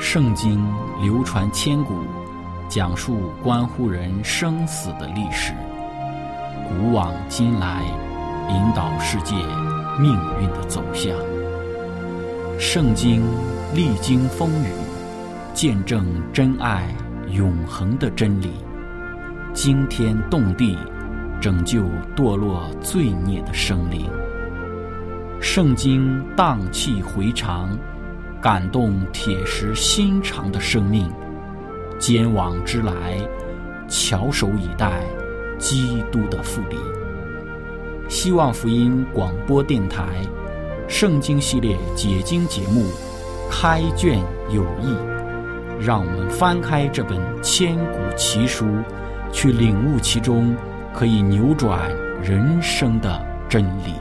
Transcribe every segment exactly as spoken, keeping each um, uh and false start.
圣经流传千古，讲述关乎人生死的历史，古往今来，引导世界命运的走向。圣经历经风雨，见证真爱永恒的真理，惊天动地，拯救堕落罪孽的生灵。圣经荡气回肠，感动铁石心肠的生命。坚往之来，翘首以待基督的复临。希望福音广播电台圣经系列解经节目开卷有益，让我们翻开这本千古奇书，去领悟其中可以扭转人生的真理。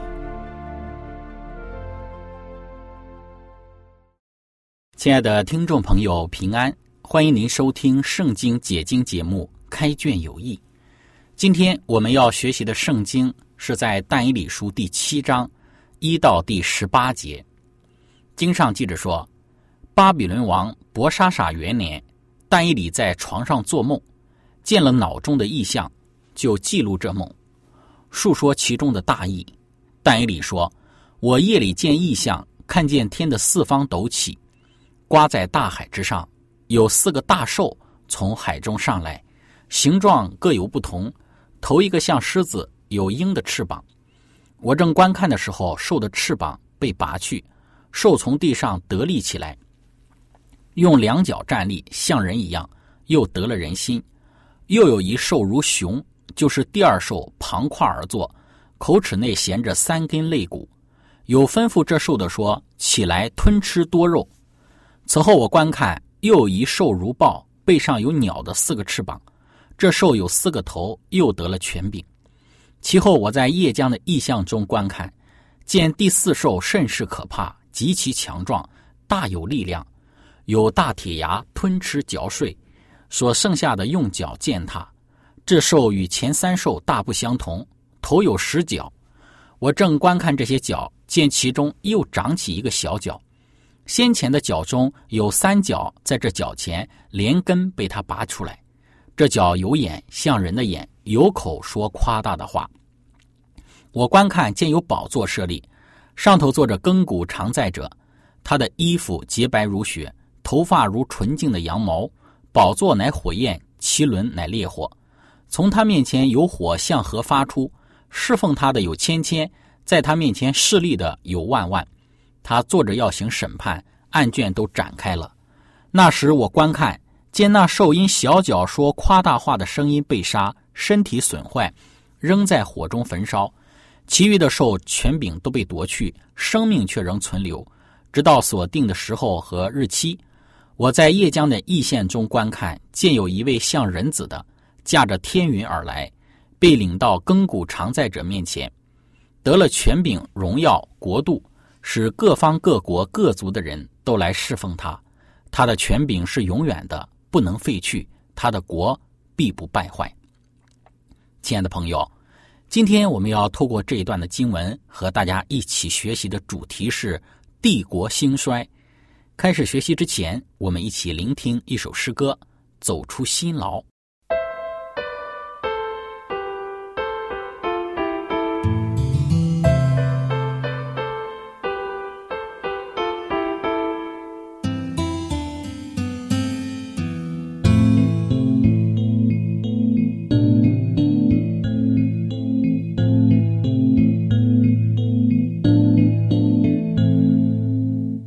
亲爱的听众朋友，平安，欢迎您收听圣经解经节目开卷有益。今天我们要学习的圣经是在但以理书第七章一到第十八节。经上记着说，巴比伦王伯沙撒元年，但以理在床上做梦，见了脑中的异象，就记录这梦，述说其中的大意。但以理说，我夜里见异象，看见天的四方陡起，刮在大海之上，有四个大兽从海中上来，形状各有不同，头一个像狮子，有鹰的翅膀。我正观看的时候，兽的翅膀被拔去，兽从地上得立起来，用两脚站立，像人一样，又得了人心。又有一兽如熊，就是第二兽，旁跨而坐，口齿内衔着三根肋骨。有吩咐这兽的说，起来吞吃多肉。此后我观看，又有一兽如豹，背上有鸟的四个翅膀，这兽有四个头，又得了权柄。其后我在夜间的异象中观看，见第四兽甚是可怕，极其强壮，大有力量，有大铁牙吞吃嚼碎，所剩下的用脚践踏。这兽与前三兽大不相同，头有十角。我正观看这些角，见其中又长起一个小角，先前的角中有三角，在这角前连根被他拔出来。这角有眼，像人的眼，有口，说夸大的话。我观看，见有宝座设立，上头坐着亘古常在者，他的衣服洁白如雪，头发如纯净的羊毛。宝座乃火焰，其轮乃烈火。从他面前有火向河发出，侍奉他的有千千，在他面前侍立的有万万。他坐着要行审判，案卷都展开了。那时我观看，见那兽因小脚说夸大话的声音被杀，身体损坏，扔在火中焚烧。其余的兽权柄都被夺去，生命却仍存留，直到所定的时候和日期。我在夜间的异象中观看，见有一位像人子的，驾着天云而来，被领到亘古常在者面前，得了权柄、荣耀、国度，使各方各国各族的人都来侍奉他。他的权柄是永远的，不能废去，他的国必不败坏。亲爱的朋友，今天我们要透过这一段的经文和大家一起学习的主题是帝国兴衰。开始学习之前，我们一起聆听一首诗歌，走出辛劳。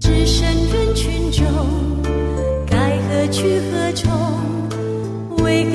去何从？为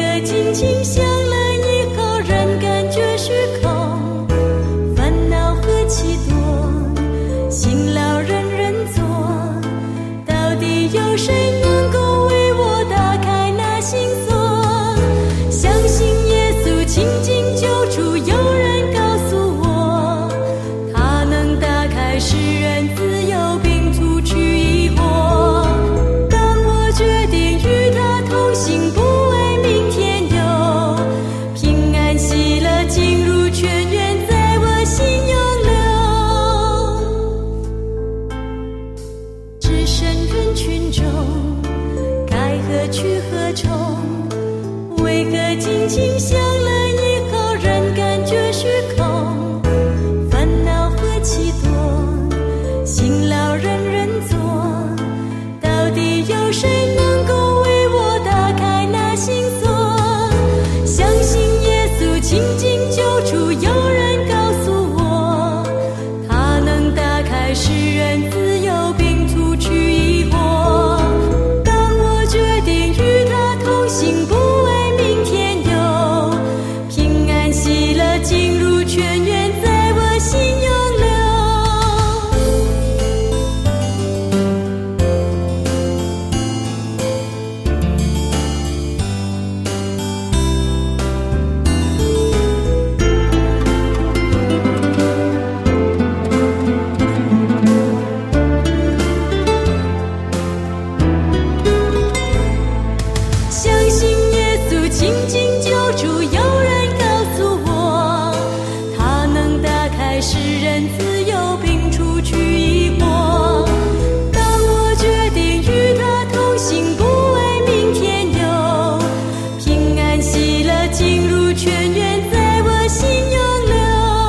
去何从？为何紧紧相了以后，仍感觉虚空？烦恼何其多，辛劳人人做，到底有谁能够为我打开那心锁？相信耶稣亲近救主，有人告诉我，他能打开世人自由，并除去疑惑。当我决定与他同行，不为明天有，平安喜乐进入泉源，在我心涌流。相信耶稣亲近救主，有人告诉我，他能打开世人自由，并除去疑惑。当我决定与他同行，不为明天有，平安喜乐进入泉源，在我心涌流。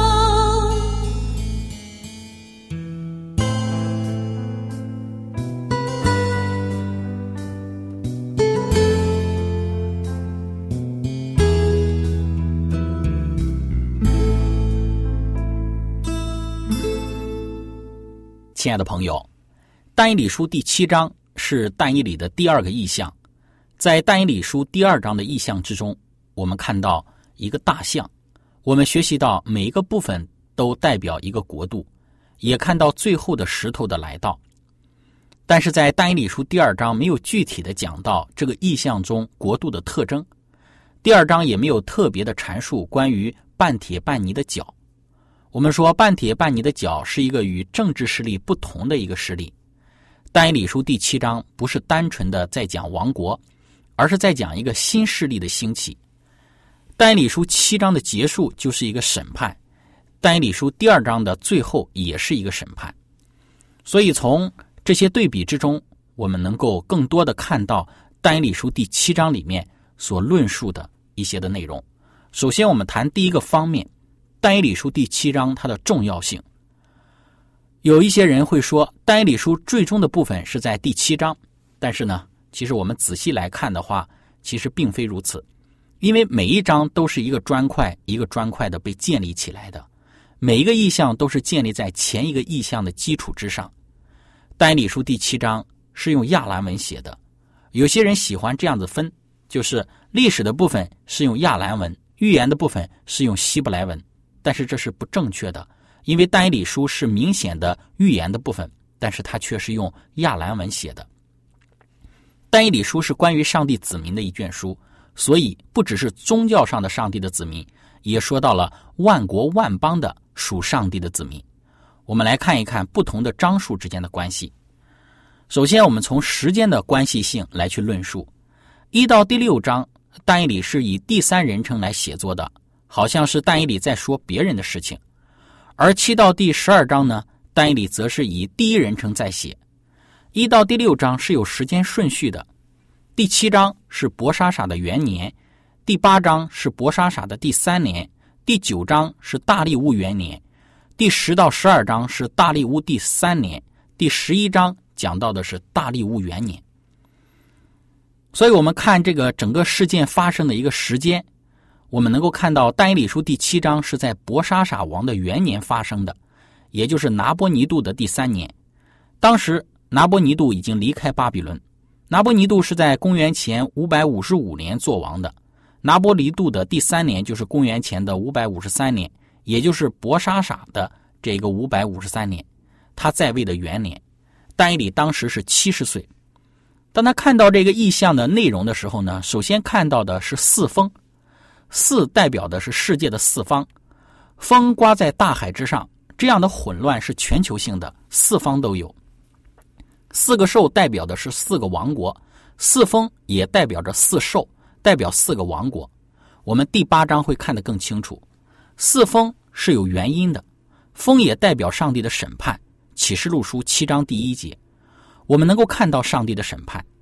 亲爱的朋友，但以理书第七章是但以理的第二个意象。在但以理书第二章的意象之中，我们看到一个大象，我们学习到每一个部分都代表一个国度，也看到最后的石头的来到。但是在但以理书第二章没有具体的讲到这个意象中国度的特征，第二章也没有特别的阐述关于半铁半泥的角。我们说半铁半泥的角是一个与政治势力不同的一个势力。但以理书第七章不是单纯的在讲王国，而是在讲一个新势力的兴起。但以理书七章的结束就是一个审判，但以理书第二章的最后也是一个审判。所以从这些对比之中，我们能够更多的看到但以理书第七章里面所论述的一些的内容。首先我们谈第一个方面，但以理书第七章它的重要性。有一些人会说但以理书最终的部分是在第七章，但是呢，其实我们仔细来看的话，其实并非如此。因为每一章都是一个砖块一个砖块的被建立起来的，每一个意象都是建立在前一个意象的基础之上。但以理书第七章是用亚兰文写的，有些人喜欢这样子分，就是历史的部分是用亚兰文，预言的部分是用希伯来文，但是这是不正确的。因为但以理书是明显的预言的部分，但是它却是用亚兰文写的。但以理书是关于上帝子民的一卷书，所以不只是宗教上的上帝的子民，也说到了万国万邦的属上帝的子民。我们来看一看不同的章数之间的关系。首先我们从时间的关系性来去论述。一到第六章，但以理是以第三人称来写作的，好像是但以理在说别人的事情。而七到第十二章呢，但以理则是以第一人称在写。一到第六章是有时间顺序的，第七章是伯沙撒的元年，第八章是伯沙撒的第三年，第九章是大利乌元年，第十到十二章是大利乌第三年，第十一章讲到的是大利乌元年。所以我们看这个整个事件发生的一个时间，我们能够看到但以理书第七章是在伯沙撒王的元年发生的，也就是拿波尼度的第三年。当时拿波尼度已经离开巴比伦，拿波尼度是在公元前五百五十五年做王的，拿波尼度的第三年就是公元前的五百五十三年，也就是伯沙撒的这个五百五十三年，他在位的元年。但以理当时是七十岁。当他看到这个异象的内容的时候呢，首先看到的是四风，四代表的是世界的四方，风刮在大海之上，这样的混乱是全球性的，四方都有。四个兽代表的是四个王国，四风也代表着四兽，代表四个王国。我们第八章会看得更清楚。四风是有原因的，风也代表上帝的审判，启示录书七章第一节，我们能够看到上帝的审判。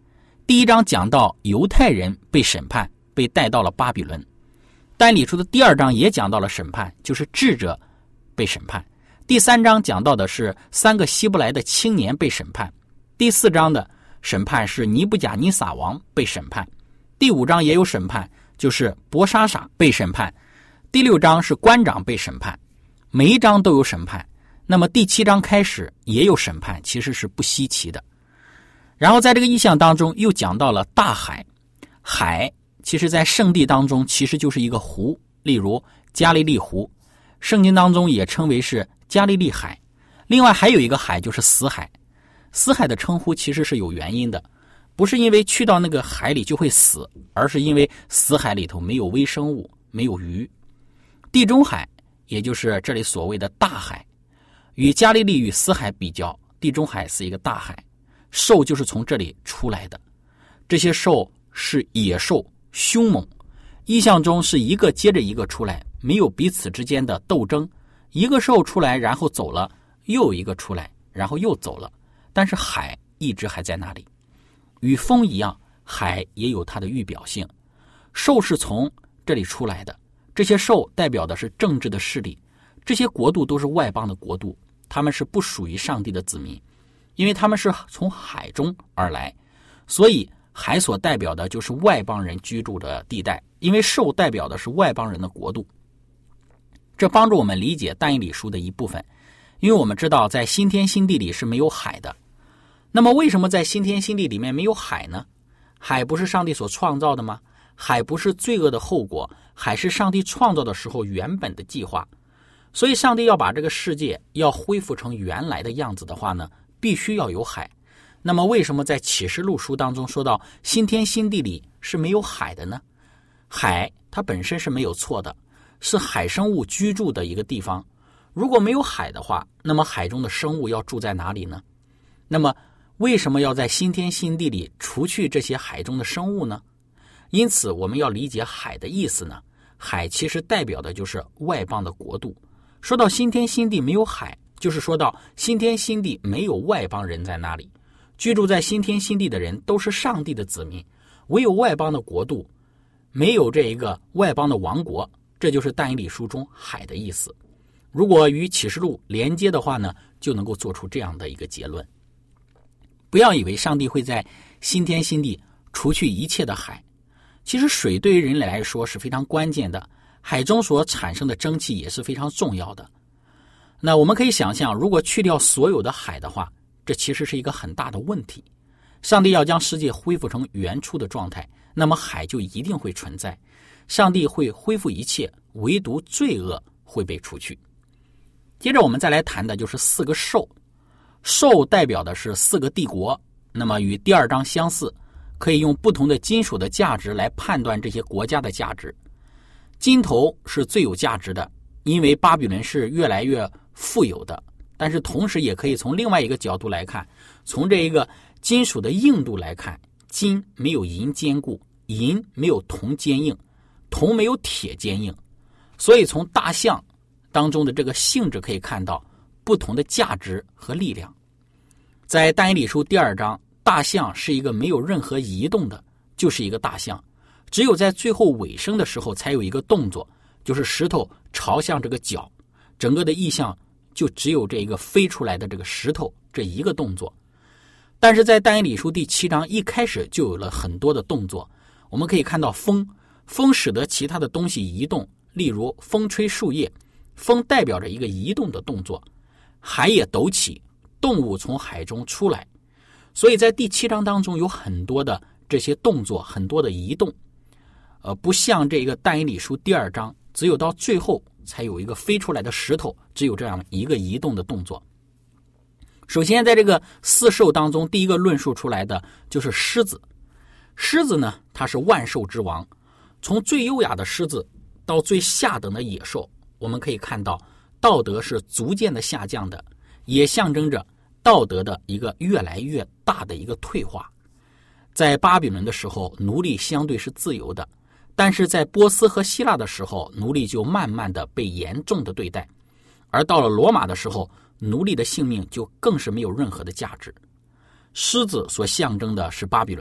第一章讲到犹太人被审判，被带到了巴比伦。但以理书的第二章也讲到了审判，就是智者被审判。第三章讲到的是三个希伯来的青年被审判。第四章的审判是尼布甲尼撒王被审判。第五章也有审判，就是伯沙撒被审判。第六章是官长被审判。每一章都有审判。那么第七章开始也有审判，其实是不稀奇的。然后在这个意象当中又讲到了大海。海其实在圣地当中其实就是一个湖，例如加利利湖，圣经当中也称为是加利利海。另外还有一个海就是死海。死海的称呼其实是有原因的，不是因为去到那个海里就会死，而是因为死海里头没有微生物，没有鱼。地中海也就是这里所谓的大海，与加利利与死海比较，地中海是一个大海。兽就是从这里出来的，这些兽是野兽，凶猛，意象中是一个接着一个出来，没有彼此之间的斗争，一个兽出来然后走了，又一个出来然后又走了，但是海一直还在那里。与风一样，海也有它的预表性。兽是从这里出来的，这些兽代表的是政治的势力，这些国度都是外邦的国度，他们是不属于上帝的子民，因为他们是从海中而来，所以海所代表的就是外邦人居住的地带，因为兽代表的是外邦人的国度。这帮助我们理解但以理书的一部分，因为我们知道在新天新地里是没有海的。那么为什么在新天新地里面没有海呢？海不是上帝所创造的吗？海不是罪恶的后果，海是上帝创造的时候原本的计划。所以上帝要把这个世界要恢复成原来的样子的话呢，必须要有海。那么为什么在启示录书当中说到新天新地里是没有海的呢？海它本身是没有错的，是海生物居住的一个地方。如果没有海的话，那么海中的生物要住在哪里呢？那么为什么要在新天新地里除去这些海中的生物呢？因此我们要理解海的意思呢，海其实代表的就是外邦的国度。说到新天新地没有海，就是说到新天新地没有外邦人在那里，居住在新天新地的人都是上帝的子民，唯有外邦的国度，没有这一个外邦的王国，这就是但以理书中海的意思。如果与启示录连接的话呢，就能够做出这样的一个结论。不要以为上帝会在新天新地除去一切的海，其实水对于人类来说是非常关键的，海中所产生的蒸汽也是非常重要的。那我们可以想象，如果去掉所有的海的话，这其实是一个很大的问题。上帝要将世界恢复成原初的状态，那么海就一定会存在。上帝会恢复一切，唯独罪恶会被除去。接着我们再来谈的就是四个兽。兽代表的是四个帝国，那么与第二章相似，可以用不同的金属的价值来判断这些国家的价值。金头是最有价值的，因为巴比伦是越来越富有的，但是同时也可以从另外一个角度来看，从这一个金属的硬度来看，金没有银坚固，银没有铜坚硬，铜没有铁坚硬，所以从大象当中的这个性质可以看到不同的价值和力量。在但以理书第二章，大象是一个没有任何移动的，就是一个大象，只有在最后尾声的时候才有一个动作，就是石头朝向这个角，整个的意象就只有这一个飞出来的这个石头这一个动作。但是在但以理书第七章一开始就有了很多的动作，我们可以看到风，风使得其他的东西移动，例如风吹树叶，风代表着一个移动的动作，海也陡起，动物从海中出来。所以在第七章当中有很多的这些动作，很多的移动，呃，不像这个但以理书第二章，只有到最后才有一个飞出来的石头，只有这样一个移动的动作。首先在这个四兽当中，第一个论述出来的就是狮子。狮子呢，它是万兽之王，从最优雅的狮子到最下等的野兽，我们可以看到道德是逐渐的下降的，也象征着道德的一个越来越大的一个退化。在巴比伦的时候，奴隶相对是自由的，但是在波斯和希腊的时候，奴隶就慢慢的被严重的对待，而到了罗马的时候，奴隶的性命就更是没有任何的价值。狮子所象征的是巴比伦，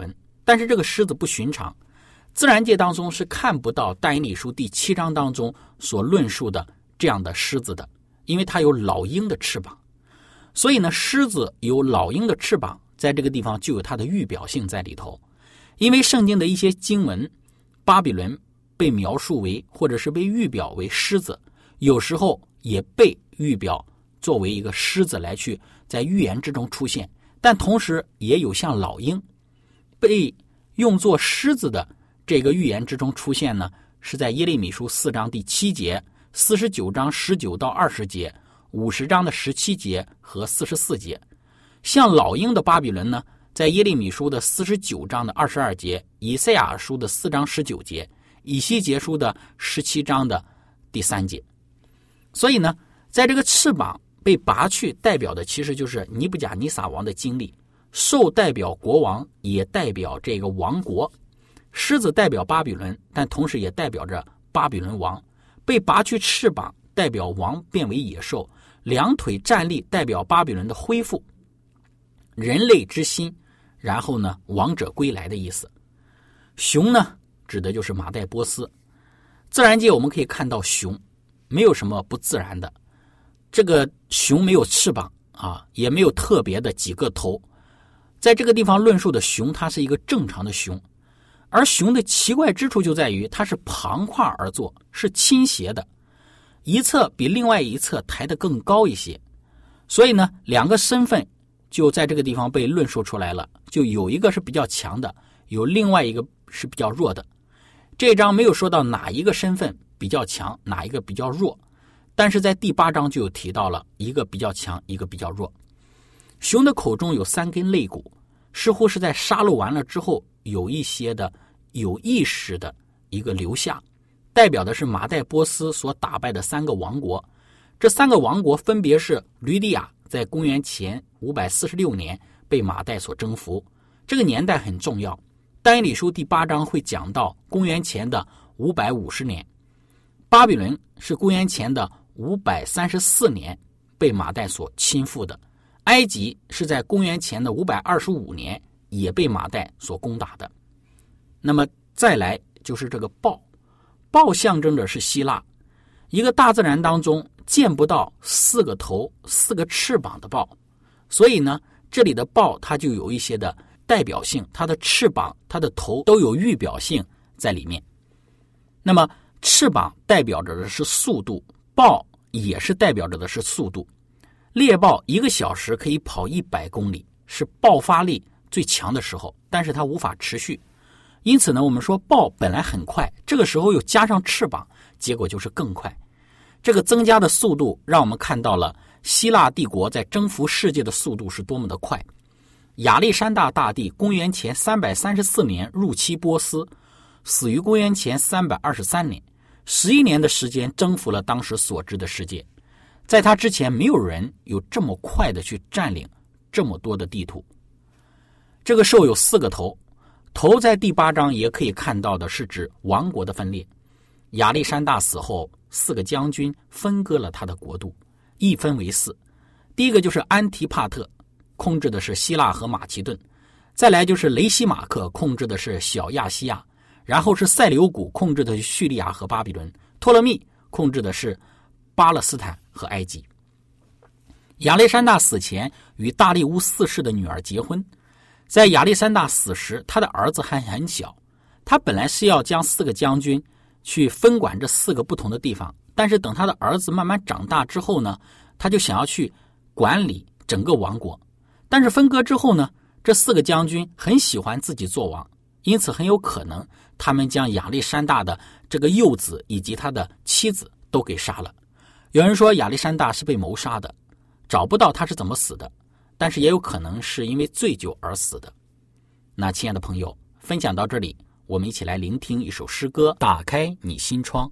但是这个狮子不寻常，自然界当中是看不到但以理书第七章当中所论述的这样的狮子的，因为它有老鹰的翅膀。所以呢，狮子有老鹰的翅膀，在这个地方就有它的预表性在里头。因为圣经的一些经文，巴比伦被描述为或者是被预表为狮子，有时候也被预表作为一个狮子来去在预言之中出现，但同时也有像老鹰被用作狮子的这个预言之中出现呢，是在耶利米书四章第七节、四十九章十九到二十节、五十章的十七节和四十四节。像老鹰的巴比伦呢，在耶利米书的四十九章的二十二节、以赛亚书的四章十九节、以西结书的十七章的第三节。所以呢，在这个翅膀被拔去，代表的其实就是尼布甲尼撒王的经历。兽代表国王，也代表这个王国。狮子代表巴比伦，但同时也代表着巴比伦王。被拔去翅膀代表王变为野兽，两腿站立代表巴比伦的恢复，人类之心，然后呢，王者归来的意思。熊呢，指的就是马代波斯。自然界我们可以看到熊没有什么不自然的，这个熊没有翅膀啊，也没有特别的几个头。在这个地方论述的熊，它是一个正常的熊，而熊的奇怪之处就在于它是旁跨而坐，是倾斜的，一侧比另外一侧抬得更高一些。所以呢，两个身份就在这个地方被论述出来了，就有一个是比较强的，有另外一个是比较弱的。这一章没有说到哪一个身份比较强，哪一个比较弱，但是在第八章就有提到了一个比较强，一个比较弱。熊的口中有三根肋骨，似乎是在杀戮完了之后有一些的有意识的一个留下，代表的是马代波斯所打败的三个王国。这三个王国分别是吕底亚，在公元前五百四十六年被马代所征服，这个年代很重要。但以理书第八章会讲到公元前的五百五十年。巴比伦是公元前的五百三十四年被马代所侵覆的。埃及是在公元前的五百二十五年也被马代所攻打的。那么再来就是这个豹，豹象征着是希腊，一个大自然当中见不到四个头四个翅膀的豹，所以呢，这里的豹它就有一些的代表性，它的翅膀它的头都有预表性在里面。那么翅膀代表着的是速度，豹也是代表着的是速度。猎豹一个小时可以跑一百公里，是爆发力最强的时候，但是它无法持续。因此呢，我们说豹本来很快，这个时候又加上翅膀，结果就是更快。这个增加的速度让我们看到了希腊帝国在征服世界的速度是多么的快。亚历山大大帝公元前三百三十四年入侵波斯，死于公元前三百二十三年，十一年的时间征服了当时所知的世界。在他之前，没有人有这么快的去占领这么多的地图。这个兽有四个头，头在第八章也可以看到的是指王国的分裂。亚历山大死后，四个将军分割了他的国度，一分为四。第一个就是安提帕特，控制的是希腊和马其顿；再来就是雷西马克，控制的是小亚细亚；然后是塞琉古，控制的是叙利亚和巴比伦；托勒密控制的是巴勒斯坦和埃及。亚历山大死前与大利乌四世的女儿结婚，在亚历山大死时，他的儿子还很小，他本来是要将四个将军去分管这四个不同的地方，但是等他的儿子慢慢长大之后呢，他就想要去管理整个王国。但是分割之后呢，这四个将军很喜欢自己做王，因此很有可能他们将亚历山大的这个幼子以及他的妻子都给杀了。有人说亚历山大是被谋杀的，找不到他是怎么死的，但是也有可能是因为醉酒而死的。那亲爱的朋友，分享到这里，我们一起来聆听一首诗歌，打开你心窗。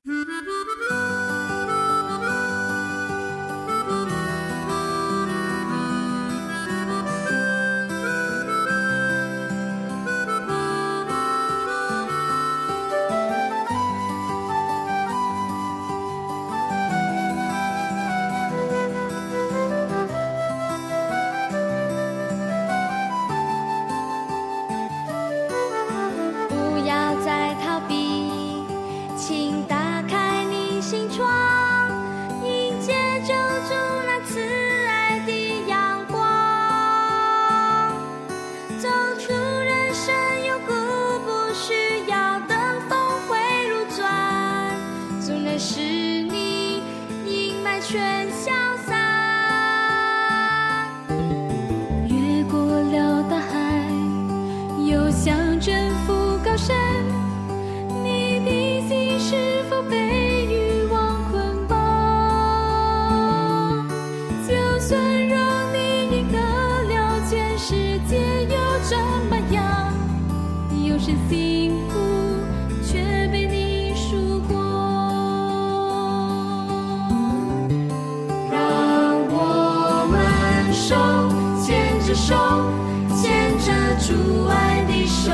世界又这么样，有谁幸福却被你输光？让我们手牵着手，牵着主爱的手，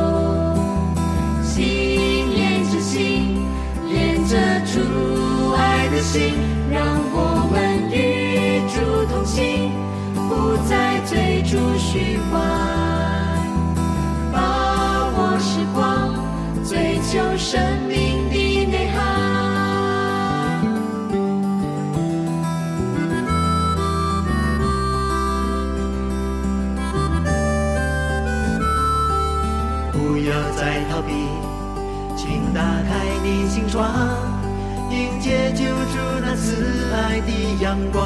心连着心，连着主爱的心，让我们与主同行，不再追逐虚幻，把握时光，追求生命的内涵。 不要再逃避，请打开你心窗，迎接救主那慈爱的阳光。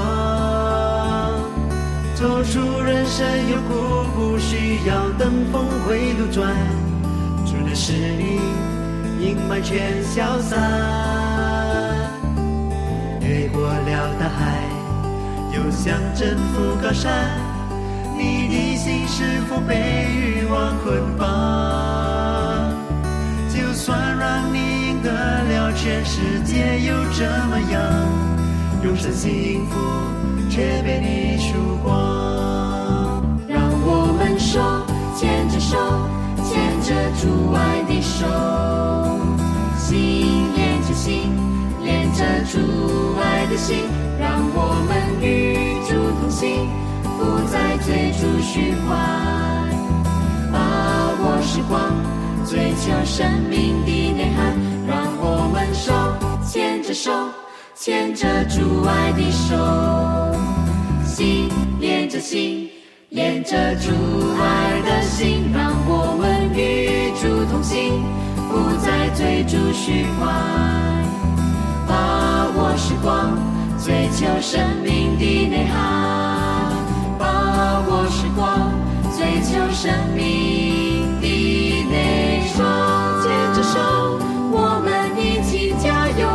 走出人生有苦，不需要等峰回路转，主的使命阴霾全消散。越过了大海，又想征服高山，你的心是否被欲望捆绑？就算让你赢得了全世界又怎么样？永生幸福却被你输光。 让我们手牵着手，牵着主爱的手，心连着心，连着主爱的心，让我们与主同行，不再追逐虚幻，把握时光，追求生命的内涵。让我们手牵着手，牵着主爱的手，心连着心，连着主爱的心，让我们与主同行，不再追逐虚幻，把握时光，追求生命的内涵，把握时光，追求生命的内涵。牵着手，我们一起加油。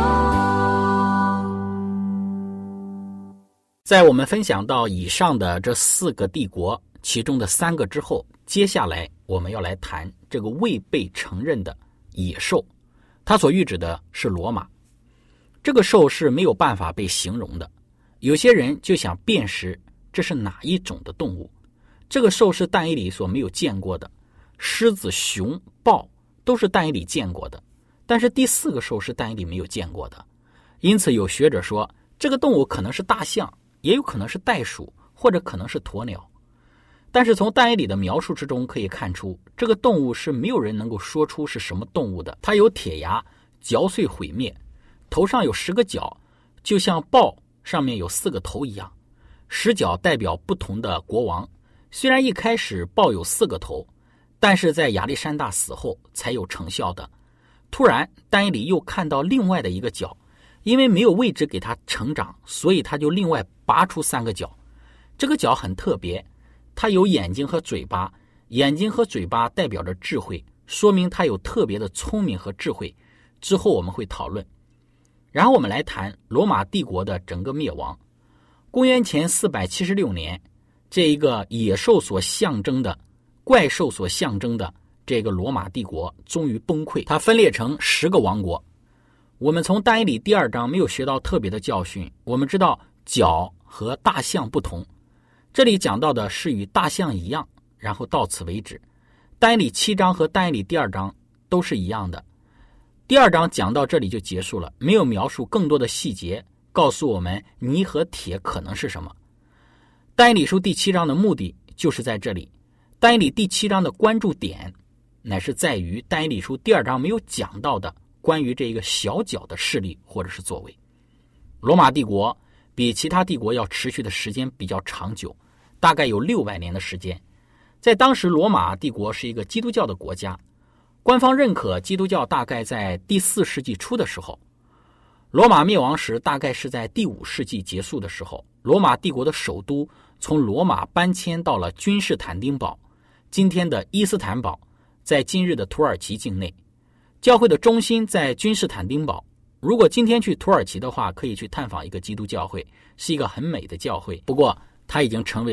在我们分享到以上的这四个帝国其中的三个之后，接下来我们要来谈这个未被承认的野兽，它所喻指的是罗马。这个兽是没有办法被形容的，有些人就想辨识这是哪一种的动物。这个兽是但以理所没有见过的，狮子、熊、豹都是但以理见过的，但是第四个兽是但以理没有见过的。因此有学者说，这个动物可能是大象，也有可能是袋鼠，或者可能是鸵鸟。但是从但以理的描述之中可以看出，这个动物是没有人能够说出是什么动物的。它有铁牙，嚼碎毁灭，头上有十个角，就像豹上面有四个头一样。十角代表不同的国王，虽然一开始豹有四个头，但是在亚历山大死后才有成效的。突然但以理又看到另外的一个角，因为没有位置给它成长，所以他就另外拔出三个角。这个角很特别，它有眼睛和嘴巴，眼睛和嘴巴代表着智慧，说明它有特别的聪明和智慧。之后我们会讨论。然后我们来谈罗马帝国的整个灭亡。公元前四百七十六年，这一个野兽所象征的、怪兽所象征的这个罗马帝国终于崩溃，它分裂成十个王国。我们从但以理第二章没有学到特别的教训，我们知道角和大象不同，这里讲到的是与大象一样，然后到此为止。但以理七章和但以理第二章都是一样的。第二章讲到这里就结束了，没有描述更多的细节，告诉我们泥和铁可能是什么。但以理书第七章的目的就是在这里。但以理第七章的关注点乃是在于但以理书第二章没有讲到的关于这个小角的势力或者是作为。罗马帝国比其他帝国要持续的时间比较长久，大概有六百年的时间。在当时罗马帝国是一个基督教的国家，官方认可基督教大概在第四世纪初的时候。罗马灭亡时大概是在第五世纪结束的时候，罗马帝国的首都从罗马搬迁到了君士坦丁堡，今天的伊斯坦堡，在今日的土耳其境内。教会的中心在君士坦丁堡，如果今天去土耳其的话，可以去探访一个基督教会，是一个很美的教会，不过它已经成为了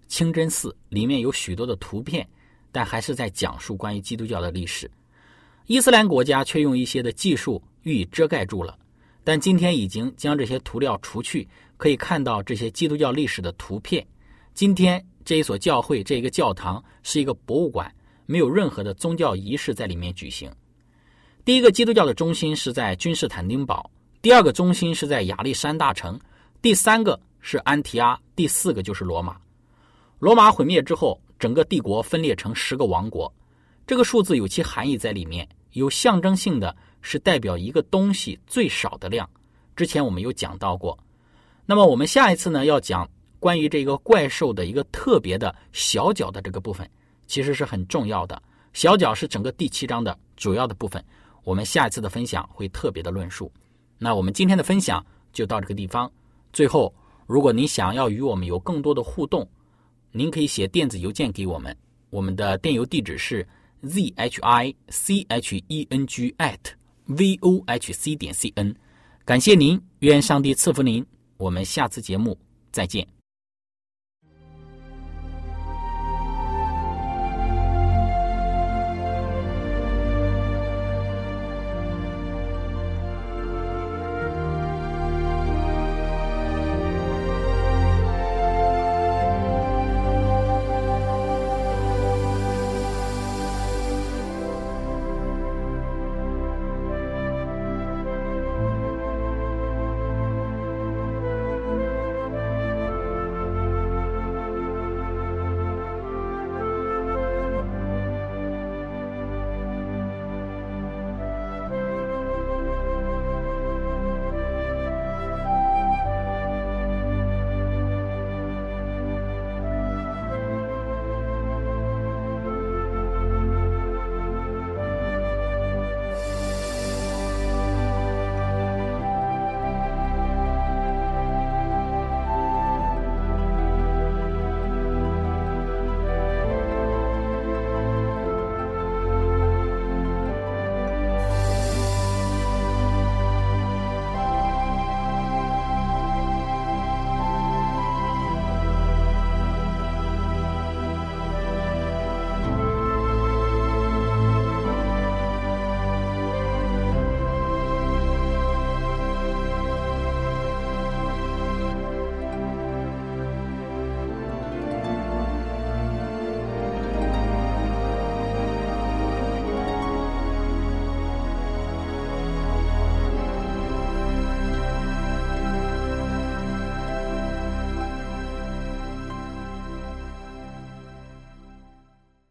清真寺，里面有许多的图片，但还是在讲述关于基督教的历史。伊斯兰国家却用一些的技术予以遮盖住了，但今天已经将这些涂料除去，可以看到这些基督教历史的图片。今天这一所教会，这一个教堂是一个博物馆，没有任何的宗教仪式在里面举行。第一个基督教的中心是在君士坦丁堡，第二个中心是在亚历山大城，第三个是安提阿，第四个就是罗马。罗马毁灭之后，整个帝国分裂成十个王国，这个数字有其含义在里面，有象征性的是代表一个东西最少的量，之前我们有讲到过。那么我们下一次呢，要讲关于这个怪兽的一个特别的小角的这个部分，其实是很重要的。小角是整个第七章的主要的部分，我们下一次的分享会特别的论述。那我们今天的分享就到这个地方。最后，如果您想要与我们有更多的互动，您可以写电子邮件给我们，我们的电邮地址是 z h i c h e n g at v o h c 点 c n。 感谢您，愿上帝赐福您，我们下次节目再见。